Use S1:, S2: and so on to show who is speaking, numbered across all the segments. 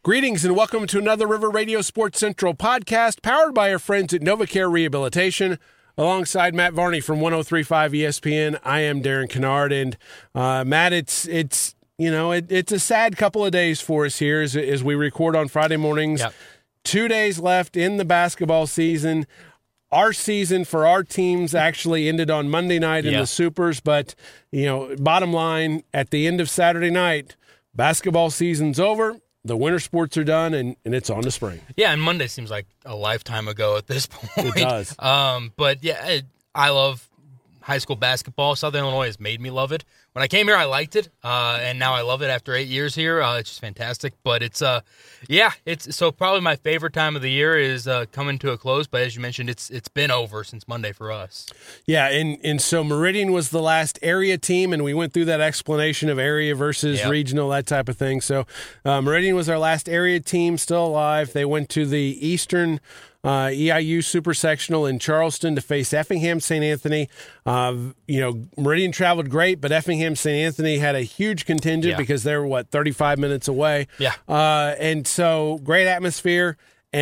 S1: Greetings and welcome to another River Radio Sports Central podcast powered by our friends at NovaCare Rehabilitation. Alongside Matt Varney from 103.5 ESPN, I am Darren Kennard. And Matt, it's a sad couple of days for us here as we record on Friday mornings.
S2: Yep.
S1: 2 days left in the basketball season. Our season for our teams actually ended on Monday night in the Supers, but bottom line, at the end of Saturday night, basketball season's over. The winter sports are done, and it's on to spring.
S2: Yeah, and Monday seems like a lifetime ago at this point.
S1: It does.
S2: But yeah, I love high school basketball. Southern Illinois has made me love it. When I came here, I liked it, and now I love it after 8 years here. It's just fantastic. But it's so probably my favorite time of the year is coming to a close. But as you mentioned, it's been over since Monday for us.
S1: Yeah, and so Meridian was the last area team, and we went through that explanation of area versus regional, that type of thing. So Meridian was our last area team, still alive. They went to the Eastern EIU Super Sectional in Charleston to face Effingham St. Anthony. Meridian traveled great, but Effingham St. Anthony had a huge contingent because they were 35 minutes away.
S2: Yeah.
S1: And so great atmosphere.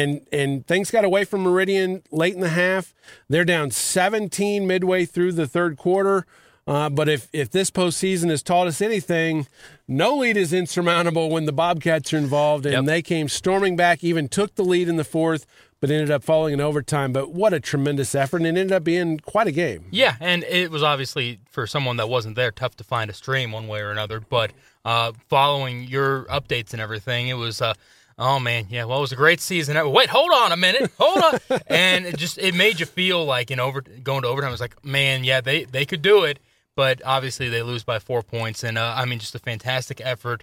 S1: And things got away from Meridian late in the half. They're down 17 midway through the third quarter. But if this postseason has taught us anything, no lead is insurmountable when the Bobcats are involved. And they came storming back, even took the lead in the fourth, but ended up falling in overtime. But what a tremendous effort, and it ended up being quite a game.
S2: Yeah, and it was obviously, for someone that wasn't there, tough to find a stream one way or another. But following your updates and everything, it was oh, man, yeah, well, it was a great season. Wait, hold on a minute. Hold on. And it made you feel like going to overtime, it was like, man, yeah, they could do it. But obviously they lose by 4 points. And, just a fantastic effort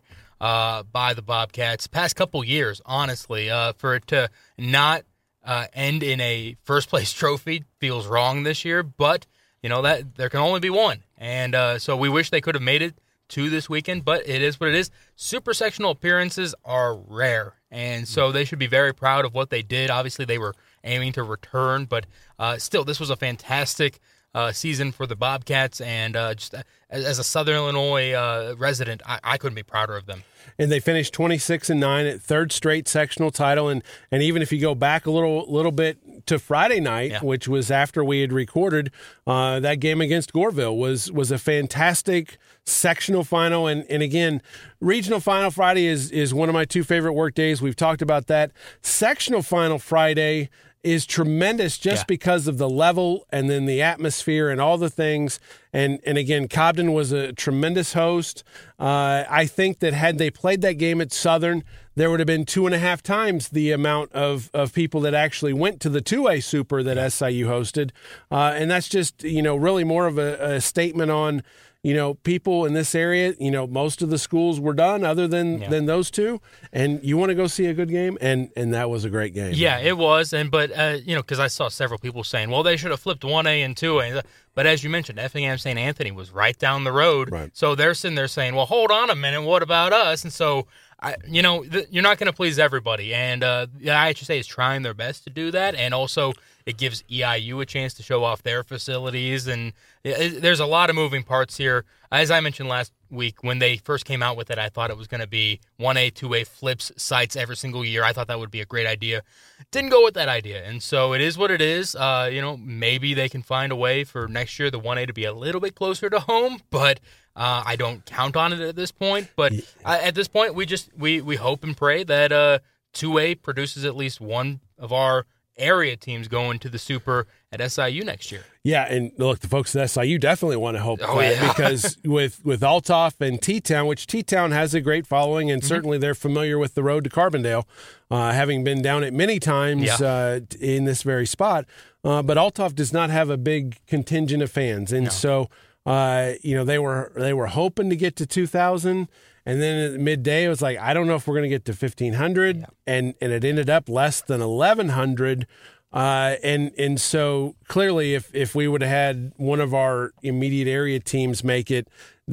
S2: by the Bobcats. Past couple years, honestly, for it to not end in a first-place trophy feels wrong this year. But, that there can only be one. And so we wish they could have made it to this weekend, but it is what it is. Super sectional appearances are rare, and so they should be very proud of what they did. Obviously, they were aiming to return, but still, this was a fantastic season for the Bobcats, and just as a Southern Illinois resident, I couldn't be prouder of them.
S1: And they finished 26-9 at third straight sectional title, and even if you go back a little bit to Friday night, which was after we had recorded, that game against Goreville was a fantastic sectional final, and again, regional final Friday is one of my two favorite work days. We've talked about that. Sectional final Friday is tremendous just because of the level and then the atmosphere and all the things. And again, Cobden was a tremendous host. I think that had they played that game at Southern, there would have been 2.5 times the amount of people that actually went to the 2A Super that SIU hosted. And that's just, really more of a statement on, people in this area. Most of the schools were done other than those two, and you want to go see a good game, and that was a great game.
S2: Yeah, it was, but because I saw several people saying, well, they should have flipped 1A and 2A, but as you mentioned, Effingham St. Anthony was right down the road, so they're sitting there saying, well, hold on a minute, what about us? And so, you're not going to please everybody, and the IHSA is trying their best to do that, and also it gives EIU a chance to show off their facilities, and there's a lot of moving parts here. As I mentioned last week, when they first came out with it, I thought it was going to be 1A, 2A flips sites every single year. I thought that would be a great idea. Didn't go with that idea, and so it is what it is. Maybe they can find a way for next year the 1A to be a little bit closer to home, but I don't count on it at this point. But at this point, we hope and pray that 2A produces at least one of our area teams going to the Super at SIU next year.
S1: Yeah, and look, the folks at SIU definitely want to hope that because with Althoff and T-Town, which T-Town has a great following, and certainly they're familiar with the road to Carbondale, having been down it many times in this very spot. But Althoff does not have a big contingent of fans, and so they were hoping to get to 2,000. And then at midday, it was like, I don't know if we're going to get to 1,500, and it ended up less than 1,100. And so clearly, if we would have had one of our immediate area teams make it,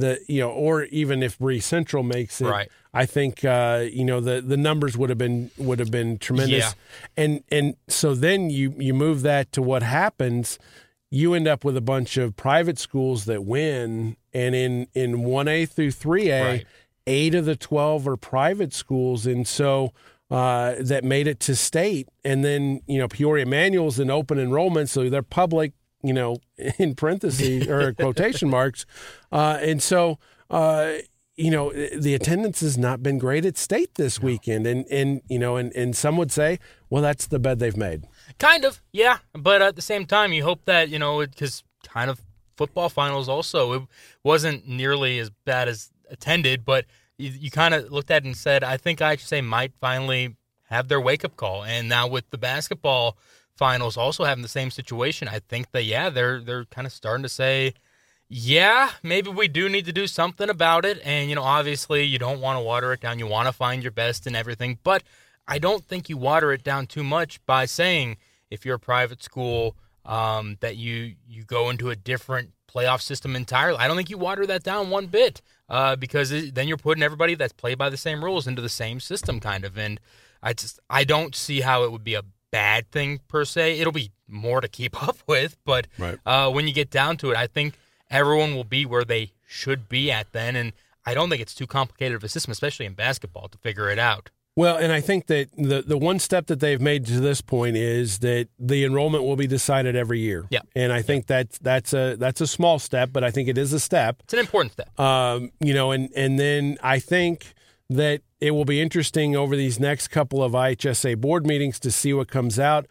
S1: or even if Bree Central makes it, I think the numbers would have been tremendous. Yeah. And so then you move that to what happens. You end up with a bunch of private schools that win, and in 1A through 3A. 8 of the 12 are private schools, and so that made it to state, and then Peoria Manual's in open enrollment, so they're public, in parentheses or quotation marks, and so the attendance has not been great at state this weekend, and some would say, well, that's the bed they've made.
S2: Kind of, yeah, but at the same time, you hope that because kind of football finals also, it wasn't nearly as bad as attended, but you kind of looked at it and said, I think IHSA might finally have their wake-up call. And now with the basketball finals also having the same situation, I think that, they're kind of starting to say, maybe we do need to do something about it. And, obviously you don't want to water it down. You want to find your best and everything. But I don't think you water it down too much by saying if you're a private school that you go into a different playoff system entirely. I don't think you water that down one bit. Because then you're putting everybody that's played by the same rules into the same system, kind of. And I don't see how it would be a bad thing per se. It'll be more to keep up with, but when you get down to it, I think everyone will be where they should be at then. And I don't think it's too complicated of a system, especially in basketball, to figure it out.
S1: Well, and I think that the one step that they've made to this point is that the enrollment will be decided every year.
S2: Yeah.
S1: And I think that's a small step, but I think it is a step.
S2: It's an important step.
S1: And then I think that it will be interesting over these next couple of IHSA board meetings to see what comes out.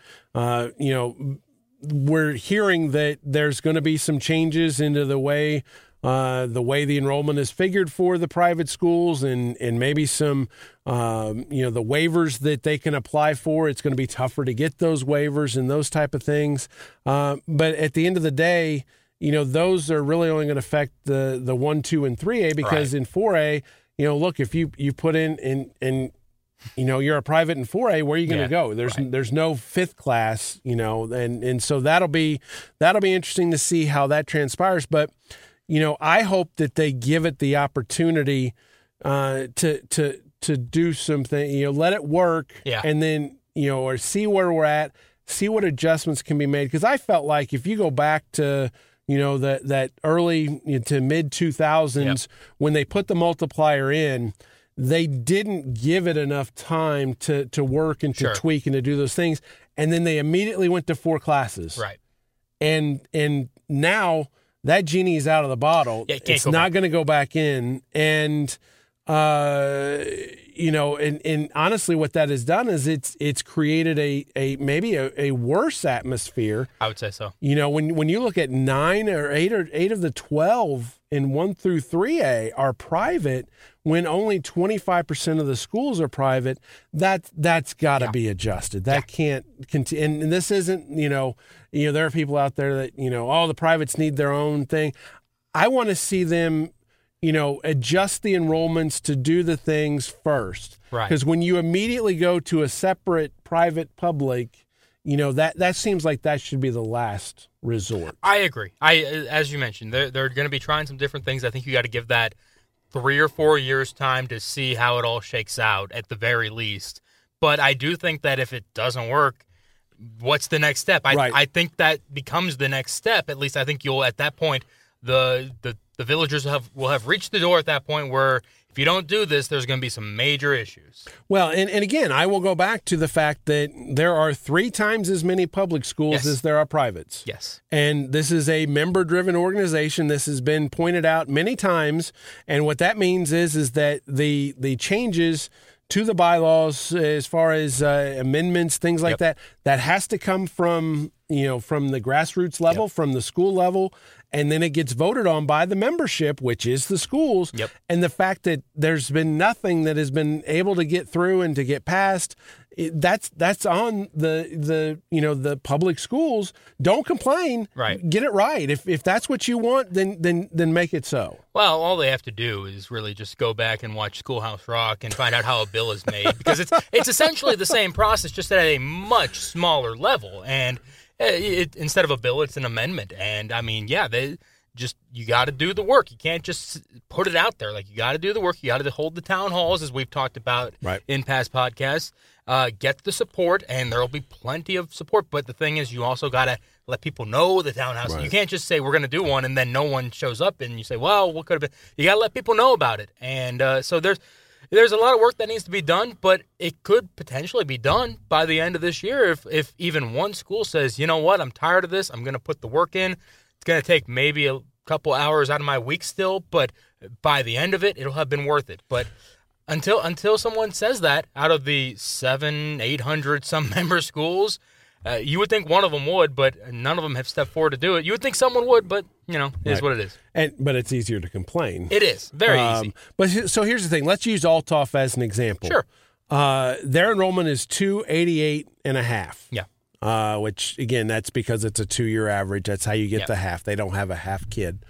S1: We're hearing that there's going to be some changes into the way the enrollment is figured for the private schools, and maybe some, the waivers that they can apply for. It's going to be tougher to get those waivers and those type of things. But at the end of the day, those are really only going to affect the 1, 2, and 3A, because in 4A, look, if you put in and you're a private in 4A, where are you going to go? There's no fifth class, and so that'll be interesting to see how that transpires. But I hope that they give it the opportunity to do something, let it work, and then, or see where we're at, see what adjustments can be made. Because I felt like if you go back to, that early to mid 2000s, when they put the multiplier in, they didn't give it enough time to work and to tweak and to do those things. And then they immediately went to 4 classes.
S2: Right.
S1: And now that genie is out of the bottle. It's not going to go back in. And, and honestly, what that has done is it's created maybe a worse atmosphere.
S2: I would say so.
S1: When you look at 9 or 8 of the 12 in 1 through 3A are private, when only 25% of the schools are private, that's got to be adjusted. That can't continue. And this isn't, there are people out there that, the privates need their own thing. I want to see them, adjust the enrollments to do the things first.
S2: Right.
S1: Because when you immediately go to a separate private public, that seems like that should be the last resort.
S2: I agree. As you mentioned, they're going to be trying some different things. I think you got to give that 3 or 4 years time to see how it all shakes out at the very least. But I do think that if it doesn't work, what's the next step? I think that becomes the next step. At least I think you'll, at that point, the villagers will have reached the door at that point where if you don't do this, there's going to be some major issues.
S1: Well, and again, I will go back to the fact that there are 3 times as many public schools as there are privates.
S2: Yes.
S1: And this is a member-driven organization. This has been pointed out many times. And what that means is that the changes to the bylaws as far as amendments, things like that has to come from the grassroots level, from the school level, and then it gets voted on by the membership, which is the schools.
S2: Yep.
S1: And the fact that there's been nothing that has been able to get through and to get passed, that's on the public schools. Don't complain.
S2: Right.
S1: Get it right. If that's what you want, then make it so.
S2: Well, all they have to do is really just go back and watch Schoolhouse Rock and find out how a bill is made, because it's essentially the same process, just at a much smaller level. And instead of a bill, it's an amendment. And I mean, you got to do the work. You can't just put it out there. Like, you got to do the work. You got to hold the town halls, as we've talked about in past podcasts. Get the support, and there will be plenty of support. But the thing is, you also got to let people know the townhouse. Right. You can't just say, we're going to do one, and then no one shows up, and you say, well, what could have been? You got to let people know about it. And so there's a lot of work that needs to be done, but it could potentially be done by the end of this year if even one school says, you know what, I'm tired of this. I'm going to put the work in. It's going to take maybe a couple hours out of my week still, but by the end of it, it'll have been worth it. But until someone says that, out of the 700-800 some member schools, you would think one of them would, but none of them have stepped forward to do it. You would think someone would, but it is what it is.
S1: But it's easier to complain.
S2: It is very easy.
S1: But so here's the thing. Let's use Althoff as an example.
S2: Sure.
S1: Their enrollment is 288.5.
S2: Yeah.
S1: Which again, that's because it's a 2-year average. That's how you get the half. They don't have a half kid.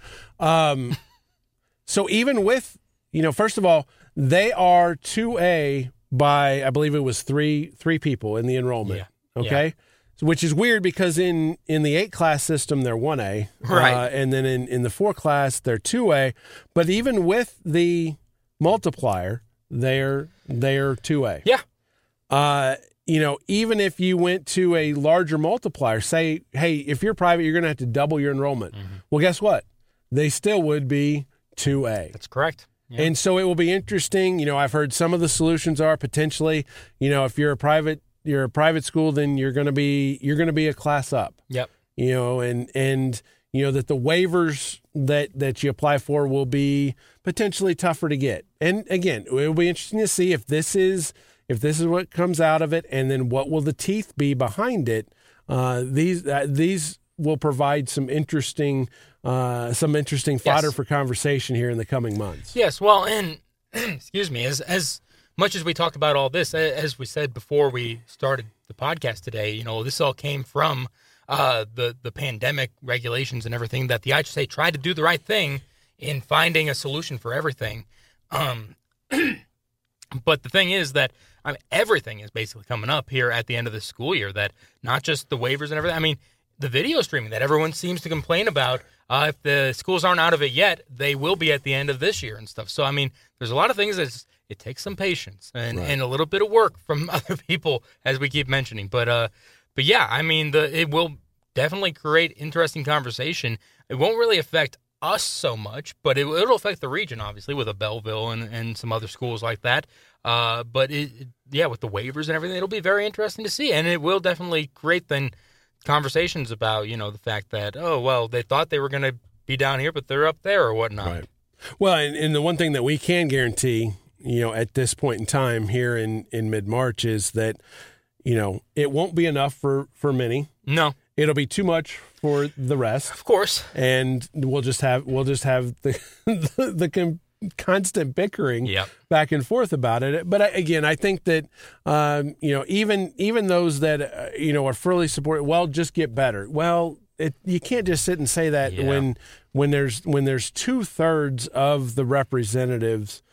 S1: So even with first of all, they are 2A by, I believe it was three people in the enrollment.
S2: Yeah.
S1: Okay.
S2: Yeah.
S1: Which is weird because in the 8 class system, they're 1A.
S2: Right.
S1: And then in the 4 class, they're 2A. But even with the multiplier, they're 2A.
S2: Yeah.
S1: Even if you went to a larger multiplier, say, hey, if you're private, you're going to have to double your enrollment. Mm-hmm. Well, guess what? They still would be 2A.
S2: That's correct. Yeah.
S1: And so it will be interesting. I've heard some of the solutions are potentially, if you're a private school, then you're going to be a class up.
S2: Yep.
S1: And that the waivers that you apply for will be potentially tougher to get. And again, it will be interesting to see if this is what comes out of it, and then what will the teeth be behind it. These will provide some interesting fodder for conversation here in the coming months.
S2: Yes. Well, and excuse me, as much as we talked about all this, as we said before we started the podcast today, this all came from the pandemic regulations and everything, that the IHSA tried to do the right thing in finding a solution for everything. But the thing is that everything is basically coming up here at the end of the school year, that not just the waivers and everything. The video streaming that everyone seems to complain about, if the schools aren't out of it yet, they will be at the end of this year and stuff. So, there's a lot of things that it takes some patience and a little bit of work from other people, as we keep mentioning. But yeah, it will definitely create interesting conversation. It won't really affect us so much, but it'll affect the region, obviously, with a Belleville and some other schools like that. But with the waivers and everything, it'll be very interesting to see. And it will definitely create then conversations about, the fact that, they thought they were going to be down here, but they're up there or whatnot.
S1: Right. Well, and the one thing that we can guarantee, at this point in time here in mid-March is that, it wwon't be enough for many.
S2: No.
S1: It'll be too much for the rest.
S2: Of course.
S1: And we'll just have the constant bickering back and forth about it. But again, I think that even those that are fully supported, just get better. Well, you can't just sit and say that when there's 2/3 of the representatives.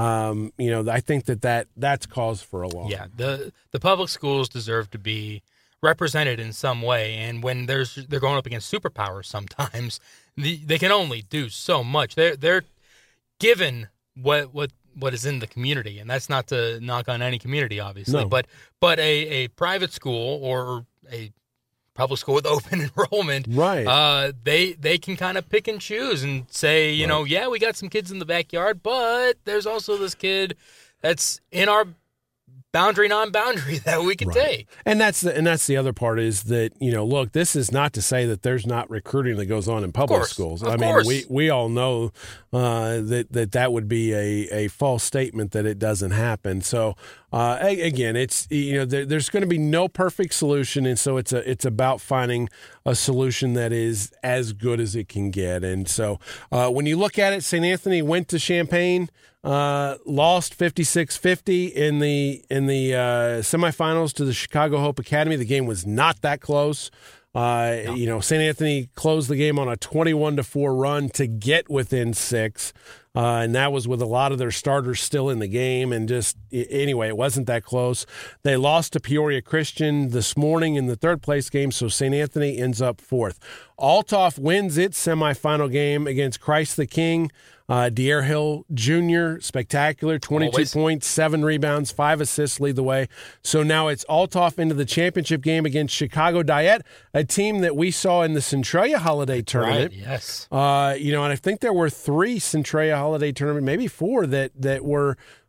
S1: I think that's cause for alarm.
S2: Yeah, the public schools deserve to be represented in some way, and when they're going up against superpowers, sometimes they can only do so much. They're given what is in the community, and that's not to knock on any community, obviously.
S1: No.
S2: But a private school or a public school with open enrollment,
S1: right?
S2: They can kind of pick and choose and say, we got some kids in the backyard, but there's also this kid that's in our boundary, non-boundary that we can take.
S1: And that's the other part is that, look, this is not to say that there's not recruiting that goes on in public schools.
S2: Of course.
S1: We all know that would be a false statement that it doesn't happen. So again, it's there's going to be no perfect solution, and so it's about finding a solution that is as good as it can get. And so when you look at it, St. Anthony went to Champaign. Lost 56-50 in the semifinals to the Chicago Hope Academy. The game was not that close. St. Anthony closed the game on a 21-4 run to get within 6. And that was with a lot of their starters still in the game. And anyway, it wasn't that close. They lost to Peoria Christian this morning in the 3rd place game, so St. Anthony ends up 4th. Althoff wins its semifinal game against Christ the King. De'Air Hill Jr., spectacular, 22 points, 7 rebounds, 5 assists lead the way. So now it's Althoff into the championship game against Chicago Diet, a team that we saw in the Centralia Holiday Tournament.
S2: Right, yes.
S1: And I think there were 3 Centralia Holiday Tournament, maybe 4 that were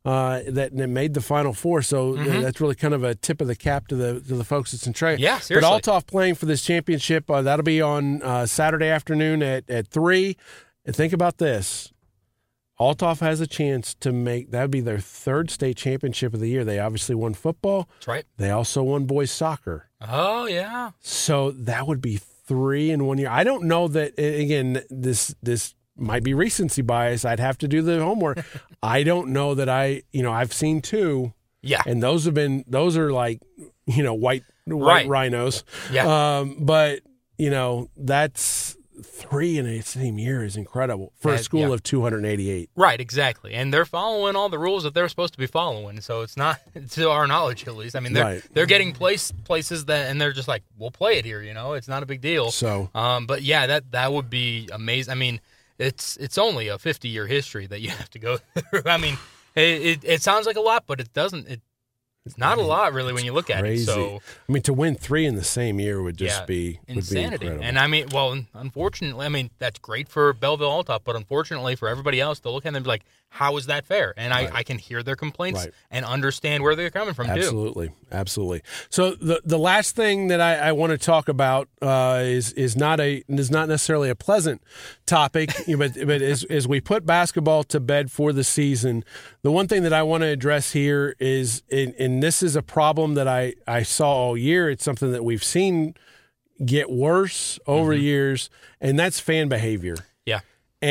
S1: that made the Final Four. So that's really kind of a tip of the cap to the folks at Centralia.
S2: Yeah, seriously.
S1: But Althoff playing for this championship, that'll be on Saturday afternoon at 3. And think about this. Althoff has a chance to make – that would be their 3rd state championship of the year. They obviously won football.
S2: That's right.
S1: They also won boys soccer.
S2: Oh, yeah.
S1: So that would be 3 in 1 year. I don't know that, again, this might be recency bias. I'd have to do the homework. I don't know that I've seen 2.
S2: Yeah.
S1: And those are like, white rhinos.
S2: Yeah.
S1: But, that's 3 in the same year is incredible for a school of 288.
S2: Right, exactly. And they're following all the rules that they're supposed to be following. So it's not, to our knowledge at least. I mean, they're getting places that, and they're just like, we'll play it here, it's not a big deal. So, but yeah, that would be amazing. I mean, it's only a 50-year history that you have to go through. I mean, it sounds like a lot, but it doesn't. It's not a lot, really, when you look at it. So,
S1: I mean, to win 3 in the same year would just be
S2: insanity.
S1: Would be
S2: and I mean, well, unfortunately, that's great for Belleville Althoff, but unfortunately for everybody else, they'll look at them and be like, how is that fair? And I can hear their complaints and understand where they're coming from,
S1: too. Absolutely. So the last thing that I want to talk about is not necessarily a pleasant topic, but as we put basketball to bed for the season, the one thing that I want to address here is, and this is a problem that I saw all year. It's something that we've seen get worse over years, and that's fan behavior. Yeah.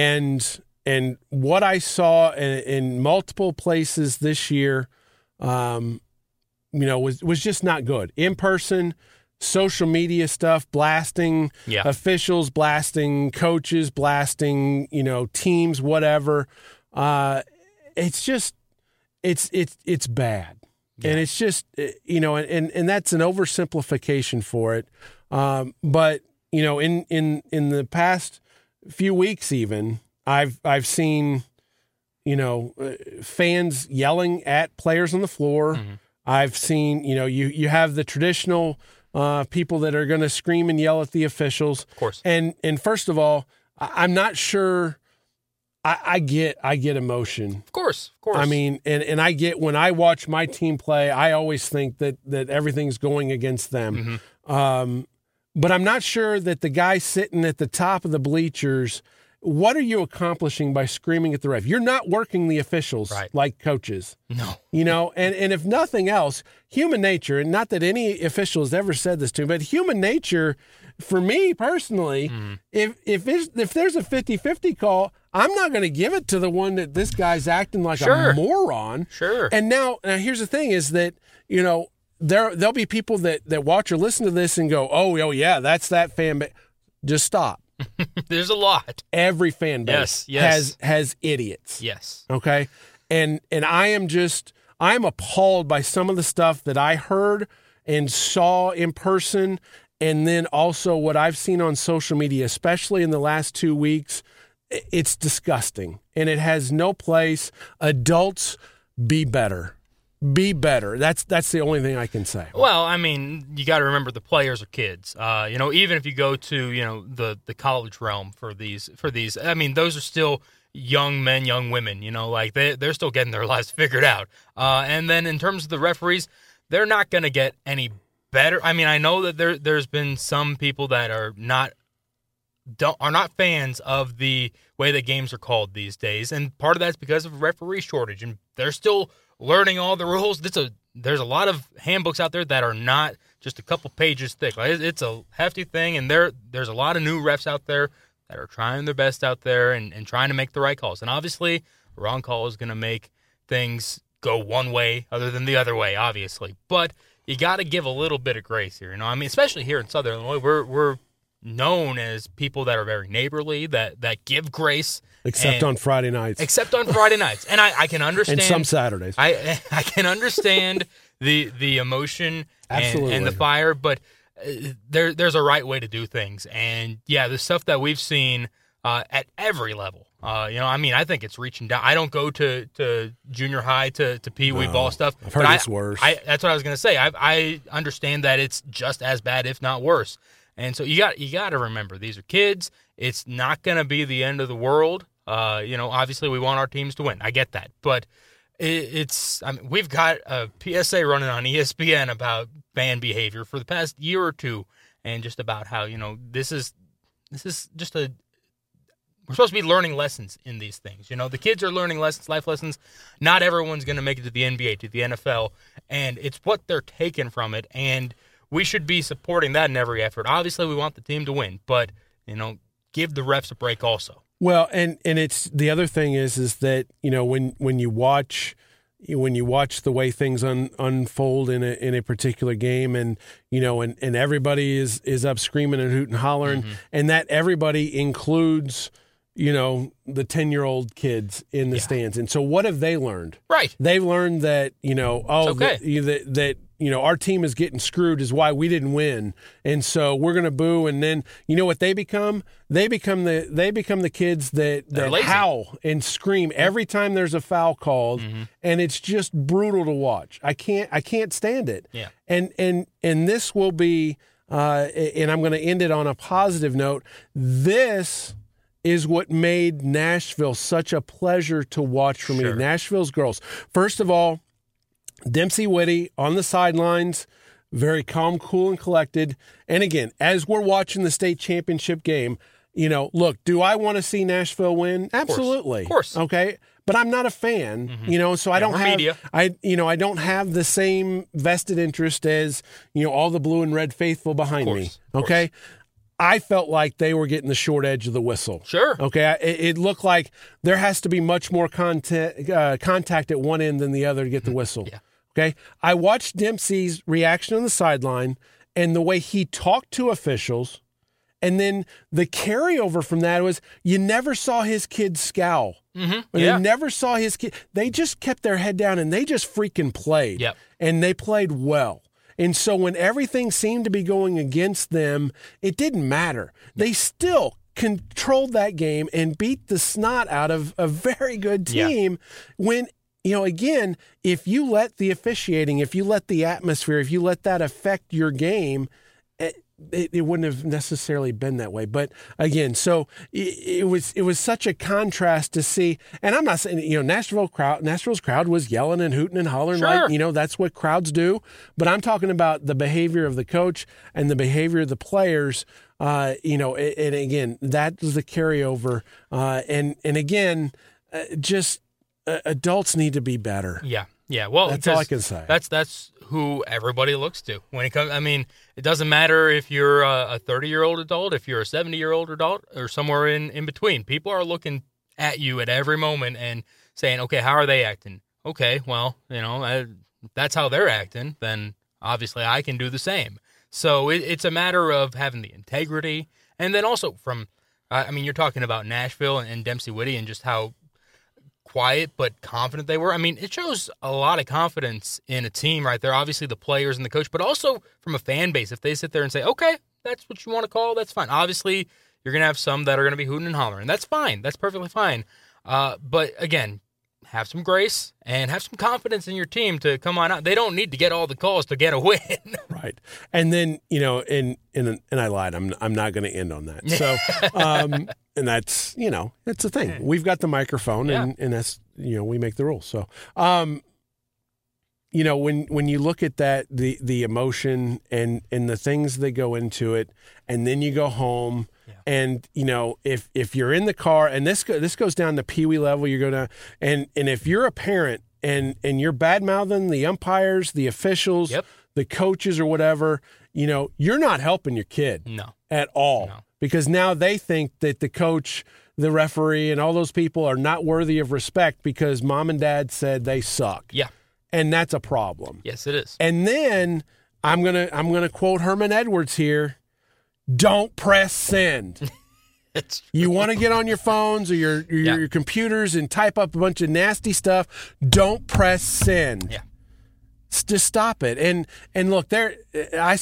S1: And what I saw in multiple places this year, was just not good. In person, social media stuff, blasting officials, blasting coaches, blasting teams, whatever. It's just it's bad, and it's just and that's an oversimplification for it. But in the past few weeks, even. I've seen, fans yelling at players on the floor. I've seen, you have the traditional people that are going to scream and yell at the officials.
S2: Of course.
S1: And first of all, I'm not sure. I get emotion.
S2: Of course.
S1: I mean, and I get when I watch my team play, I always think that everything's going against them. But I'm not sure that the guy sitting at the top of the bleachers. What are you accomplishing by screaming at the ref? You're not working the officials like coaches.
S2: No.
S1: And if nothing else, human nature, and not that any official has ever said this to me, but human nature, for me personally, if there's a 50-50 call, I'm not going to give it to the one that this guy's acting like a moron.
S2: Sure.
S1: And now here's the thing is that, there'll be people that watch or listen to this and go, oh yeah, that's that fan. Just stop.
S2: There's a lot.
S1: Every fan base has idiots.
S2: Yes.
S1: Okay. And I'm appalled by some of the stuff that I heard and saw in person, and then also what I've seen on social media, especially in the last 2 weeks. It's disgusting, and it has no place. Adults, be better. Be better. That's the only thing I can say.
S2: Well, I mean, you got to remember the players are kids. Even if you go to the college realm for these, I mean, those are still young men, young women. They're still getting their lives figured out. And then in terms of the referees, they're not going to get any better. I mean, I know that there's been some people that are not fans of the way that games are called these days, and part of that's because of referee shortage, and they're still learning all the rules. There's a lot of handbooks out there that are not just a couple pages thick. It's a hefty thing, and there's a lot of new refs out there that are trying their best out there and trying to make the right calls. And obviously, a wrong call is going to make things go one way other than the other way, obviously. But you got to give a little bit of grace here. I mean, especially here in Southern Illinois, we're known as people that are very neighborly, that give grace.
S1: Except on Friday nights.
S2: And I can understand.
S1: And some Saturdays.
S2: I can understand the emotion and the fire, but there's a right way to do things. And, yeah, the stuff that we've seen at every level, I think it's reaching down. I don't go to junior high to Pee Wee ball stuff.
S1: I've heard it's worse.
S2: That's what I was going to say. I understand that it's just as bad, if not worse. And so you got to remember, these are kids. It's not going to be the end of the world. Obviously we want our teams to win. I get that. But I mean, we've got a PSA running on ESPN about fan behavior for the past year or two, and just about how, this is just we're supposed to be learning lessons in these things. The kids are learning lessons, life lessons. Not everyone's going to make it to the NBA, to the NFL, and it's what they're taking from it, and we should be supporting that in every effort. Obviously, we want the team to win, but, give the refs a break also.
S1: Well, and it's the other thing is that when you watch the way things unfold in a particular game, and and everybody is up screaming and hooting and hollering, and that everybody includes the 10-year-old kids in the stands. And so what have they learned?
S2: Right.
S1: They've learned that that our team is getting screwed is why we didn't win. And so we're going to boo. And then what they become? They become the kids that howl and scream every time there's a foul called. And it's just brutal to watch. I can't stand it.
S2: Yeah.
S1: And this will be, and I'm going to end it on a positive note. This is what made Nashville such a pleasure to watch for me. Nashville's girls. First of all, Dempsey Whitty on the sidelines, very calm, cool, and collected. And again, as we're watching the state championship game, look, do I want to see Nashville win? Absolutely.
S2: Of course.
S1: Okay. But I'm not a fan, so I don't have
S2: media.
S1: I don't have the same vested interest as, all the blue and red faithful behind me. Okay. I felt like they were getting the short edge of the whistle.
S2: Sure.
S1: Okay. It looked like there has to be much more contact at one end than the other to get the whistle.
S2: Yeah.
S1: Okay. I watched Dempsey's reaction on the sideline and the way he talked to officials. And then the carryover from that was you never saw his kids scowl. You never saw his kid. They just kept their head down and they just freaking played.
S2: Yep.
S1: And they played well. And so when everything seemed to be going against them, it didn't matter. They still controlled that game and beat the snot out of a very good team when, again, if you let the officiating, if you let the atmosphere, if you let that affect your game, it wouldn't have necessarily been that way. But again, so it was such a contrast to see. And I'm not saying, Nashville's crowd was yelling and hooting and hollering,
S2: sure.
S1: Right? That's what crowds do. But I'm talking about the behavior of the coach and the behavior of the players. And again, that was the carryover. And again, just adults need to be better.
S2: Yeah. Yeah, well,
S1: that's all I can say.
S2: That's who everybody looks to when it comes. I mean, it doesn't matter if you're a 30-year-old adult, if you're a 70-year-old adult, or somewhere in between. People are looking at you at every moment and saying, "Okay, how are they acting? Okay, well, if that's how they're acting, then obviously I can do the same." So it's a matter of having the integrity, and then also from, you're talking about Nashville and Dempsey Whitty and just how quiet but confident they were. I mean, it shows a lot of confidence in a team right there. Obviously the players and the coach, but also from a fan base. If they sit there and say, okay, that's what you want to call, that's fine. Obviously, you're going to have some that are going to be hooting and hollering. That's fine. That's perfectly fine. But again, have some grace and have some confidence in your team to come on out. They don't need to get all the calls to get a win.
S1: Right. And then, and I lied. I'm not going to end on that. So, and that's, that's the thing. We've got the microphone and that's, we make the rules. So, when you look at that, the emotion and the things that go into it, and then you go home and, if you're in the car, and this goes down to peewee level, you're going to, and if you're a parent and you're bad-mouthing the umpires, the officials, the coaches or whatever, you're not helping your kid at all. No. Because now they think that the coach, the referee, and all those people are not worthy of respect because mom and dad said they suck. Yeah. And that's a problem.
S2: Yes, it is.
S1: And then I'm gonna quote Herman Edwards here. Don't press send. You want to get on your phones or your computers and type up a bunch of nasty stuff. Don't press send. Yeah. Just stop it. And look,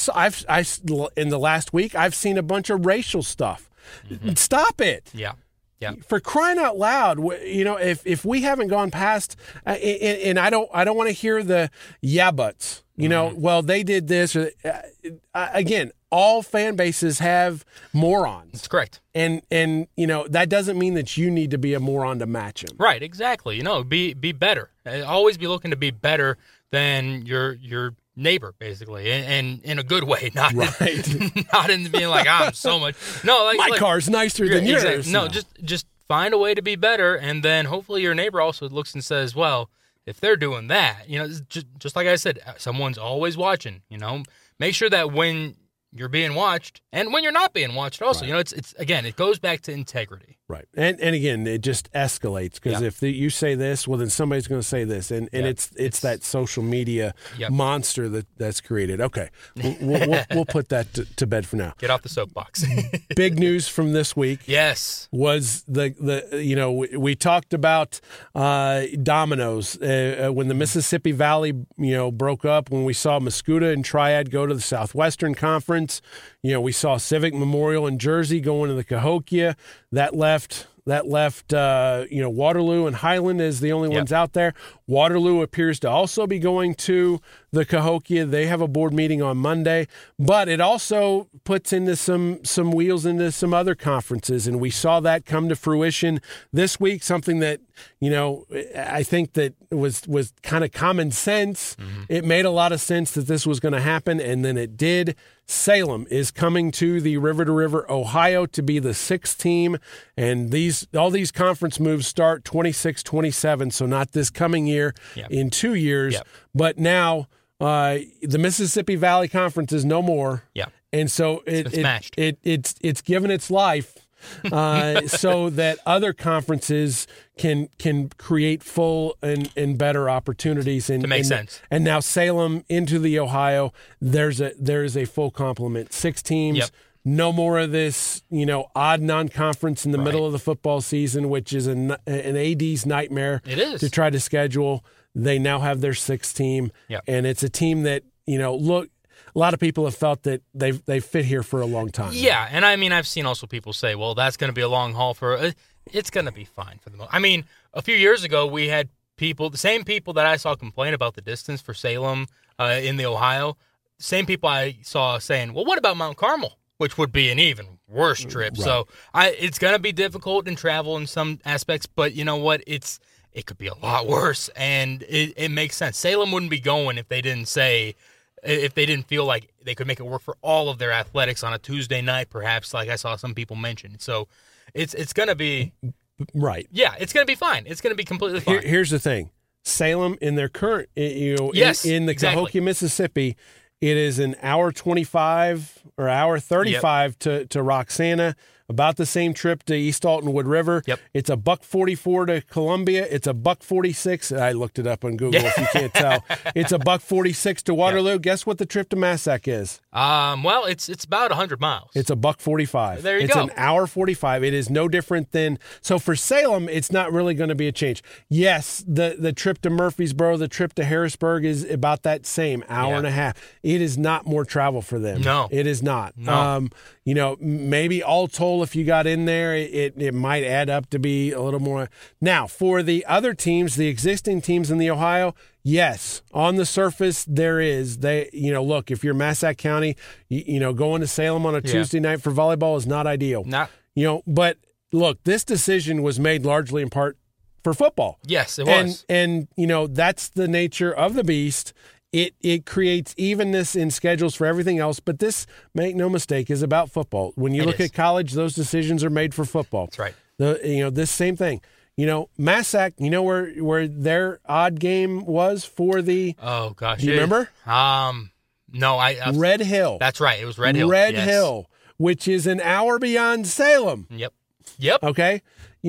S1: I've in the last week I've seen a bunch of racial stuff. Mm-hmm. Stop it.
S2: Yeah. Yeah.
S1: For crying out loud, if we haven't gone past, and I don't want to hear the yeah buts. Well, they did this. Or, again, all fan bases have morons.
S2: That's correct.
S1: And that doesn't mean that you need to be a moron to match them.
S2: Right, exactly. Be better. Always be looking to be better than your neighbor, basically, and in a good way, not not in being like, I'm so much. No,
S1: my car's nicer than yours.
S2: Exactly. No, just find a way to be better, and then hopefully your neighbor also looks and says, well, if they're doing that, just like I said, someone's always watching. Make sure that when you're being watched and when you're not being watched also, it's again, it goes back to integrity.
S1: Right. And again, it just escalates because if you say this, well, then somebody's going to say this. And it's that social media monster that's created. Okay. We'll put that to bed for now.
S2: Get off the soapbox.
S1: Big news from this week.
S2: Yes.
S1: Was we talked about dominoes when the Mississippi Valley, broke up, when we saw Mascoutah and Triad go to the Southwestern Conference. We saw Civic Memorial in Jersey going to the Cahokia. That left Waterloo and Highland as the only ones out there. Waterloo appears to also be going to the Cahokia. They have a board meeting on Monday, but it also puts into some wheels into some other conferences, and we saw that come to fruition this week. Something that I think that was kind of common sense. Mm-hmm. It made a lot of sense that this was going to happen, and then it did. Salem is coming to the River to River, Ohio, to be the 6th team, and all these conference moves start 26-27, so not this coming year, in 2 years, but now the Mississippi Valley Conference is no more, and so it's given its life. So that other conferences can create full and better opportunities to
S2: make sense. And
S1: now Salem into the Ohio, there's a full complement. 6 teams. Yep. No more of this, odd non-conference in the middle of the football season, which is an AD's nightmare.
S2: It is.
S1: To try to schedule. They now have their 6th team, and it's a team that look. A lot of people have felt that they fit here for a long time.
S2: Yeah, and I mean, I've seen also people say, well, that's going to be a long haul for it's going to be fine for the most. I mean, a few years ago, we had the same people that I saw complain about the distance for Salem in the Ohio, same people I saw saying, well, what about Mount Carmel, which would be an even worse trip. Right. So it's going to be difficult in travel in some aspects, but you know what? It could be a lot worse, and it makes sense. Salem wouldn't be going if they didn't feel like they could make it work for all of their athletics on a Tuesday night, perhaps, like I saw some people mention. So it's going to be
S1: right.
S2: Yeah, it's going to be fine. It's going to be completely fine.
S1: Here's the thing: Salem in their current, in the Cahokia, Mississippi, it is an hour 25 or hour 35 to Roxana. About the same trip to East Alton Wood River. Yep. It's $1.44 to Columbia. It's $1.46. I looked it up on Google if you can't tell. It's $1.46 to Waterloo. Yep. Guess what the trip to Massac is?
S2: Well, it's about 100 miles.
S1: It's $1.45.
S2: There you
S1: go.
S2: It's
S1: an hour 45. It is no different than so for Salem. It's not really going to be a change. Yes, the trip to Murfreesboro, the trip to Harrisburg is about that same hour and a half. It is not more travel for them.
S2: No,
S1: it is not.
S2: No.
S1: Maybe all told, if you got in there, it might add up to be a little more. Now, for the other teams, the existing teams in the Ohio, yes, on the surface there is. Look, if you're Massac County, going to Salem on a Tuesday night for volleyball is not ideal. But look, this decision was made largely in part for football.
S2: Yes, it was.
S1: And that's the nature of the beast. It creates evenness in schedules for everything else, but this, make no mistake, is about football. When you look at college, those decisions are made for football.
S2: That's right.
S1: This same thing. Massac, where their odd game was for the.
S2: Oh gosh,
S1: do you remember?
S2: No,
S1: Red Hill.
S2: That's right. It was Red Hill.
S1: Red Hill, which is an hour beyond Salem.
S2: Yep.
S1: Okay.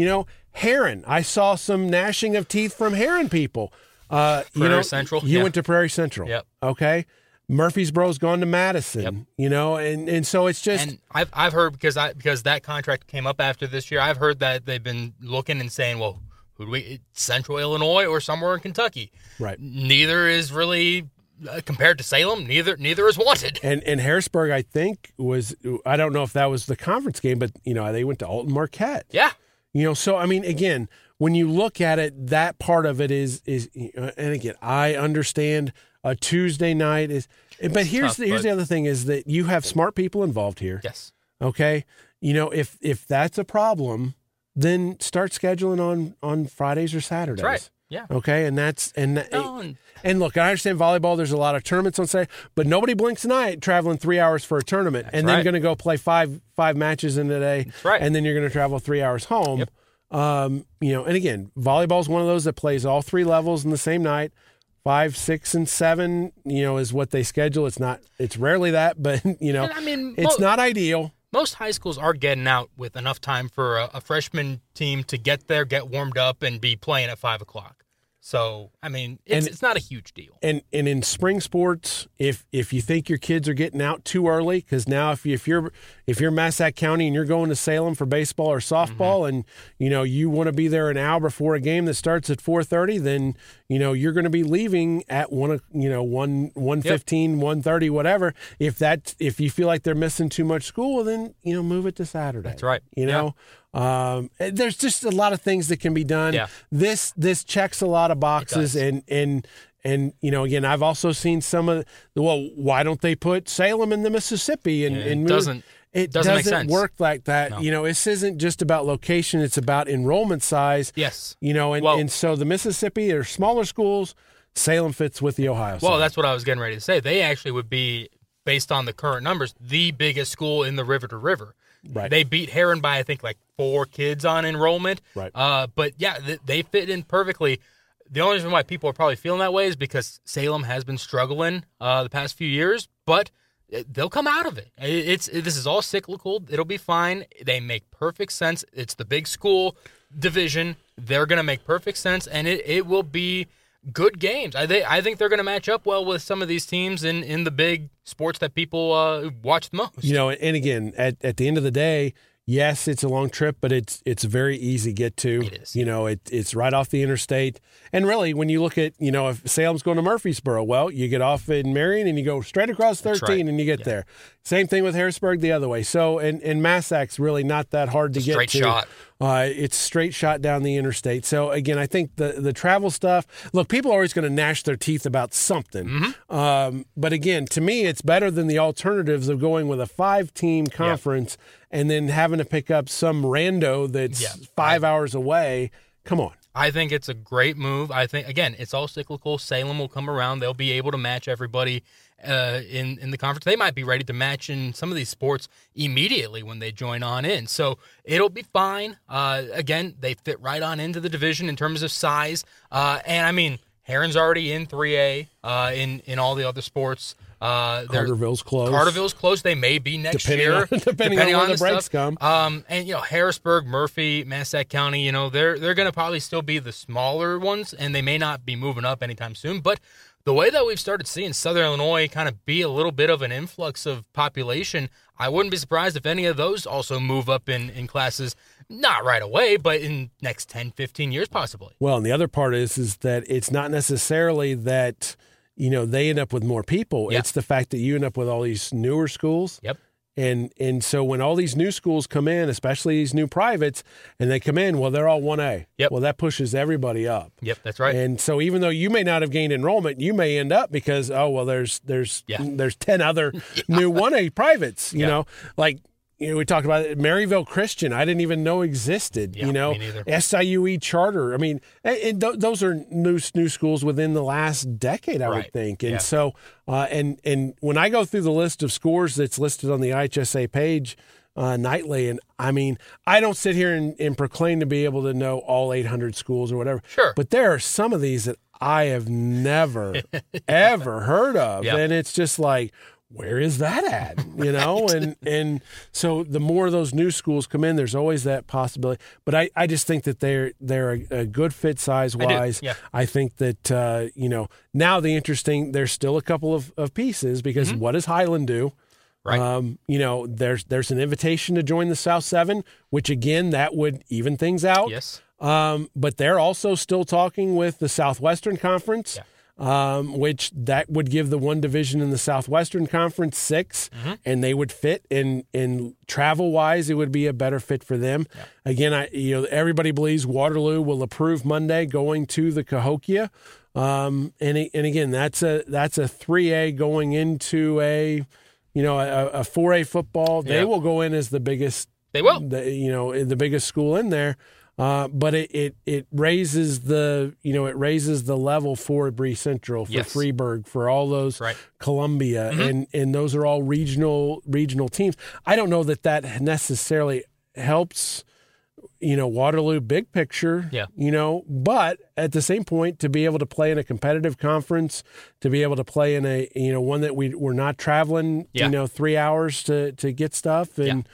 S1: Heron. I saw some gnashing of teeth from Heron people.
S2: Prairie Central.
S1: You went to Prairie Central.
S2: Yep.
S1: Okay. Murfreesboro's gone to Madison. Yep. And so it's just.
S2: And I've heard because that contract came up after this year. I've heard that they've been looking and saying, well, who do we? Central Illinois or somewhere in Kentucky.
S1: Right.
S2: Neither is really compared to Salem. Neither is wanted.
S1: And Harrisburg, I think, was. I don't know if that was the conference game, but they went to Alton Marquette.
S2: Yeah.
S1: So I mean, again, when you look at it, that part of it is, and again, I understand a Tuesday night is, but here's the other thing is that you have smart people involved here.
S2: Yes.
S1: Okay. If that's a problem, then start scheduling on Fridays or Saturdays.
S2: That's right. Yeah.
S1: Okay. And look, I understand volleyball. There's a lot of tournaments on Saturday, but nobody blinks an eye at traveling 3 hours for a tournament and then going to go play five matches in a day.
S2: That's right.
S1: And then you're going to travel 3 hours home.
S2: Yep.
S1: And again, volleyball is one of those that plays all three levels in the same night. 5, 6, and 7, is what they schedule. It's rarely that, but it's not ideal.
S2: Most high schools are getting out with enough time for a freshman team to get there, get warmed up, and be playing at 5 o'clock. So, I mean, it's not a huge deal.
S1: And in spring sports, if you think your kids are getting out too early, because now if you're Massac County and you're going to Salem for baseball or softball, and you want to be there an hour before a game that starts at 4:30, then you're going to be leaving at 1:15, 1:30, whatever. If you feel like they're missing too much school, then move it to Saturday.
S2: That's right.
S1: There's just a lot of things that can be done.
S2: Yeah.
S1: This checks a lot of boxes, and again, I've also seen some of why don't they put Salem in the Mississippi? And
S2: it doesn't make sense.
S1: Work like that.
S2: No.
S1: This isn't just about location; it's about enrollment size.
S2: Yes.
S1: And so the Mississippi are smaller schools. Salem fits with the Ohio.
S2: Well, that's what I was getting ready to say. They actually would be, based on the current numbers, the biggest school in the river to river.
S1: Right.
S2: They beat Heron by, I think, like 4 kids on enrollment.
S1: Right.
S2: But, yeah, they fit in perfectly. The only reason why people are probably feeling that way is because Salem has been struggling the past few years, but they'll come out of it. This is all cyclical. It'll be fine. They make perfect sense. It's the big school division. They're going to make perfect sense, and it will be good games. I think they're going to match up well with some of these teams in the big sports that people watch the most.
S1: And again, at the end of the day, yes, it's a long trip, but it's very easy to get to.
S2: It is.
S1: It's right off the interstate. And really, when you look at, if Salem's going to Murfreesboro, well, you get off in Marion and you go straight across 13 and you get there. Same thing with Harrisburg the other way. So, and Massac's really not that hard to get to.
S2: Straight shot.
S1: It's straight shot down the interstate. So, again, I think the travel stuff, look, people are always going to gnash their teeth about something.
S2: Mm-hmm.
S1: But again, to me, it's better than the alternatives of going with a 5-team conference and then having to pick up some rando that's 5 hours away. Come on.
S2: I think it's a great move. I think, again, it's all cyclical. Salem will come around. They'll be able to match everybody in the conference. They might be ready to match in some of these sports immediately when they join on in. So it'll be fine. Again, they fit right on into the division in terms of size. And, I mean, Heron's already in 3A in all the other sports.
S1: Carterville's close.
S2: Carterville's close. They may be next year,
S1: depending on when the breaks come.
S2: And Harrisburg, Murphy, Massac County, they're going to probably still be the smaller ones, and they may not be moving up anytime soon. But the way that we've started seeing Southern Illinois kind of be a little bit of an influx of population, I wouldn't be surprised if any of those also move up in classes. Not right away, but in next 10, 15 years possibly.
S1: Well, and the other part is that it's not necessarily that they end up with more people.
S2: Yep.
S1: It's the fact that you end up with all these newer schools.
S2: Yep.
S1: And so when all these new schools come in, especially these new privates, and they come in, well, they're all 1A.
S2: Yep.
S1: Well, that pushes everybody up.
S2: Yep, that's right.
S1: And so even though you may not have gained enrollment, you may end up because, there's 10 other new 1A privates, we talked about it. Maryville Christian, I didn't even know existed.
S2: Yeah, me neither.
S1: SIUE Charter. I mean, those are new schools within the last decade, I would think. And so, and when I go through the list of scores that's listed on the IHSA page nightly, and I mean, I don't sit here and proclaim to be able to know all 800 schools or whatever.
S2: Sure.
S1: But there are some of these that I have never, ever heard of.
S2: Yep.
S1: And it's just like, where is that at?
S2: Right.
S1: And so the more of those new schools come in, there's always that possibility. But I just think that they're a good fit size wise. I think that now there's still a couple of pieces because what does Highland do?
S2: Right.
S1: There's an invitation to join the South 7, which again that would even things out.
S2: Yes.
S1: But they're also still talking with the Southwestern Conference.
S2: Yeah.
S1: which that would give the one division in the Southwestern Conference 6, and they would fit in travel-wise. It would be a better fit for them. Yeah. Again, everybody believes Waterloo will approve Monday going to the Cahokia, and again, that's a 3A going into a 4A football. They will go in as the biggest. They will. The biggest school in there. But it raises the level for Bree Central, for Freeburg, for all those, Columbia, and those are all regional teams. I don't know that necessarily helps, Waterloo big picture, but at the same point, to be able to play in a competitive conference, to be able to play in a, one that we're not traveling, 3 hours to get stuff, and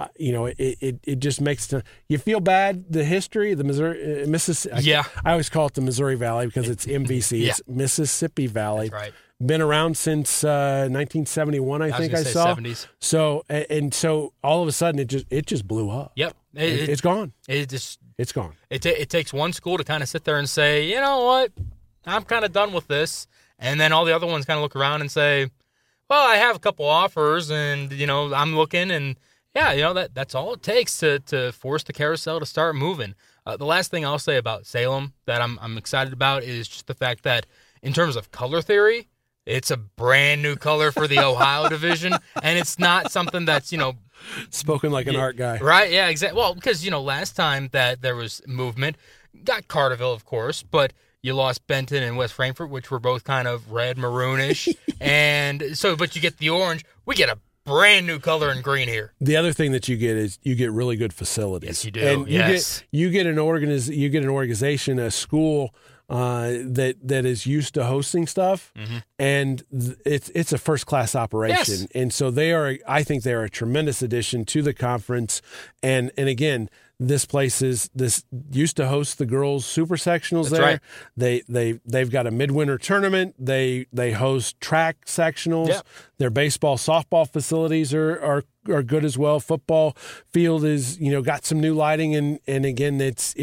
S1: it just makes you feel bad. The history, the Mississippi. I always call it the Missouri Valley because it's MVC. It's Mississippi Valley. That's right. Been around since 1971, I think I saw. 70s. So all of a sudden it just blew up. Yep, it's gone. It's gone.
S2: It takes one school to kind of sit there and say, you know what, I'm kind of done with this, and then all the other ones kind of look around and say, well, I have a couple offers, and I'm looking and. Yeah, that's all it takes to force the carousel to start moving. The last thing I'll say about Salem that I'm excited about is just the fact that in terms of color theory, it's a brand new color for the Ohio division, and it's not something that's,
S1: spoken like an art guy.
S2: Right, yeah, exactly. Well, because, last time that there was movement, got Carterville, of course, but you lost Benton and West Frankfort, which were both kind of red, maroonish, but you get the orange. We get a brand new color in green here.
S1: The other thing that you get is you get really good facilities.
S2: Yes, you do.
S1: And you get an organization, a school that is used to hosting stuff, and it's a first class operation. Yes. And so I think they are a tremendous addition to the conference. And again, this place used to host the girls' super sectionals. That's there. Right. They've got a midwinter tournament. They host track sectionals. Yep. Their baseball, softball facilities are good as well. Football field is got some new lighting, and again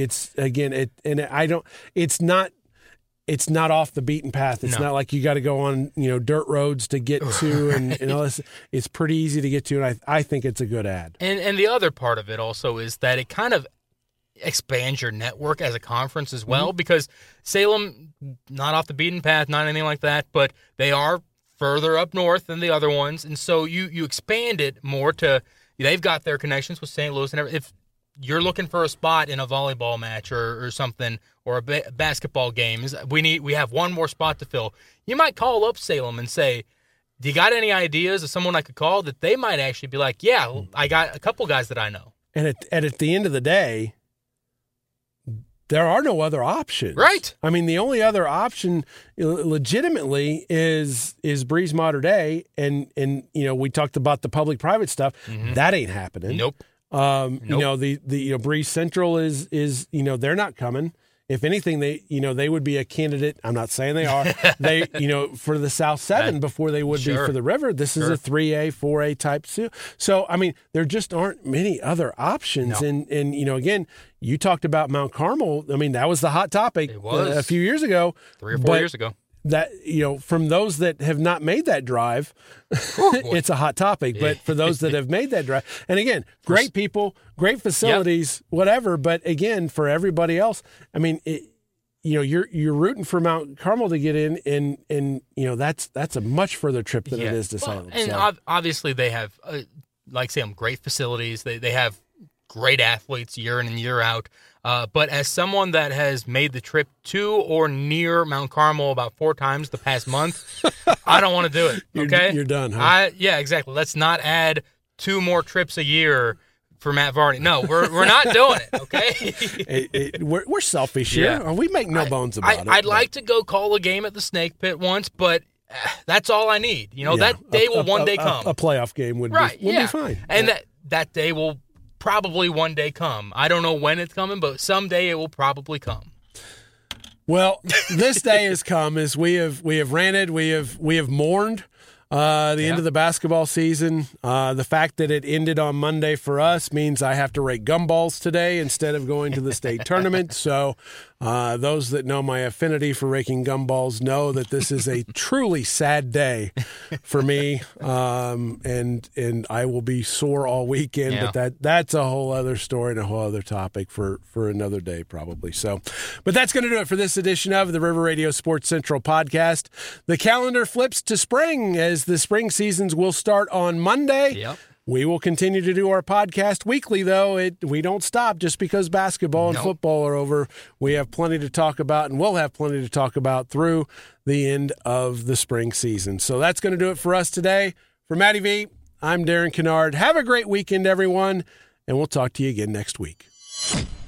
S1: it's not off the beaten path. It's not like you got to go on dirt roads to get to and all this. It's pretty easy to get to, and I think it's a good ad.
S2: And the other part of it also is that it kind of expands your network as a conference as well, because Salem, not off the beaten path, not anything like that, but they are further up north than the other ones, and so you expand it more to they've got their connections with St. Louis and everything. If you're looking for a spot in a volleyball match or something, or a basketball game, we have one more spot to fill. You might call up Salem and say, do you got any ideas of someone I could call that they might actually be like, yeah, I got a couple guys that I know.
S1: And at the end of the day, there are no other options.
S2: Right.
S1: I mean, the only other option legitimately is Breeze Mater Dei, and we talked about the public-private stuff. That ain't happening.
S2: Nope.
S1: The Breeze Central is they're not coming. If anything, they would be a candidate. I'm not saying they are. They for the South 7 before they would be for the River. This is a 3A, 4A type. So I mean, there just aren't many other options. No. And again, you talked about Mount Carmel. I mean, that was the hot topic a few years ago,
S2: 3 or 4 years ago.
S1: That from those that have not made that drive, it's a hot topic. But for those that have made that drive, and again, great people, great facilities, whatever. But again, for everybody else, I mean, you're rooting for Mount Carmel to get in, and that's a much further trip than it is to Salem.
S2: And obviously, they have, like Salem, great facilities. They have great athletes year in and year out. But as someone that has made the trip to or near Mount Carmel about 4 times the past month, I don't want to do it. Okay,
S1: you're done, huh?
S2: Yeah, exactly. Let's not add 2 more trips a year for Matt Varney. No, we're not doing it.
S1: Okay, we're selfish here. Yeah. We make no bones about it.
S2: I'd like to go call a game at the Snake Pit once, but that's all I need. That day will one day come.
S1: A playoff game would be fine,
S2: and that day will probably one day come. I don't know when it's coming, but someday it will probably come.
S1: Well, this day has come as we have ranted, we have mourned the end of the basketball season. The fact that it ended on Monday for us means I have to rake gumballs today instead of going to the state tournament. So Those that know my affinity for raking gumballs know that this is a truly sad day for me, and I will be sore all weekend.
S2: Yeah.
S1: But that's a whole other story and a whole other topic for another day probably. So, but that's going to do it for this edition of the River Radio Sports Central podcast. The calendar flips to spring as the spring seasons will start on Monday.
S2: Yep.
S1: We will continue to do our podcast weekly, though. We don't stop just because basketball and football are over. We have plenty to talk about, and we'll have plenty to talk about through the end of the spring season. So that's going to do it for us today. For Matty V, I'm Darren Kennard. Have a great weekend, everyone, and we'll talk to you again next week.